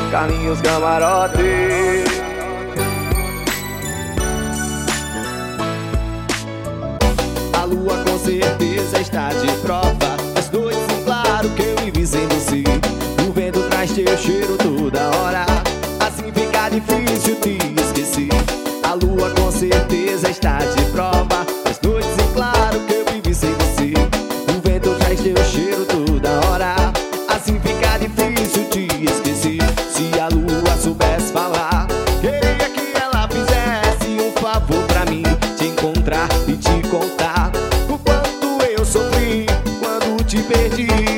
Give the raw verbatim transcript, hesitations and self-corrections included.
Carlinhos Camarote. A lua com certeza está de prova. As noites em claro que eu vivi sem você. O vento traz teu cheiro toda hora, assim fica difícil te esquecer. A lua com certeza está de prova. As noites em claro que eu vivi sem você. O vento traz teu cheiro toda hora, assim fica difícil te esquecer. Se a lua soubesse falar, queria que ela fizesse um favor pra mim, te encontrar e te contar o quanto eu sofri quando te perdi.